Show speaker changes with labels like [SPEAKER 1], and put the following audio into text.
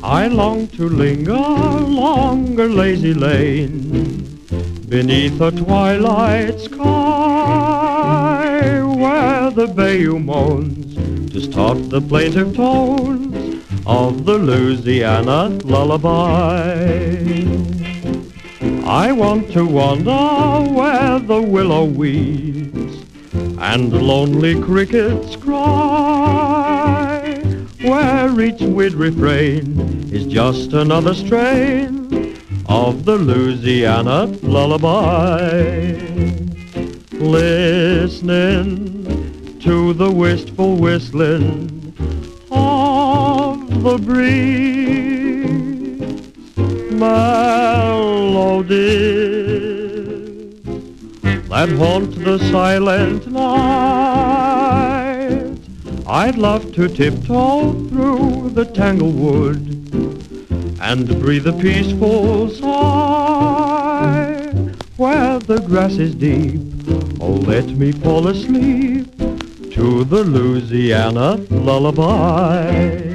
[SPEAKER 1] I long to linger along a lazy lane beneath a twilight sky, where the bayou moans to stop the plaintive tones of the Louisiana lullaby. I want to wander where the willow weeps and lonely crickets cry, where each weird refrain is just another strain of the Louisiana lullaby. Listening to the wistful whistling of the breeze, melodies that haunt the silent night. I'd love to tiptoe through the tanglewood and breathe a peaceful sigh, where the grass is deep. Oh, let me fall asleep to the Louisiana lullaby.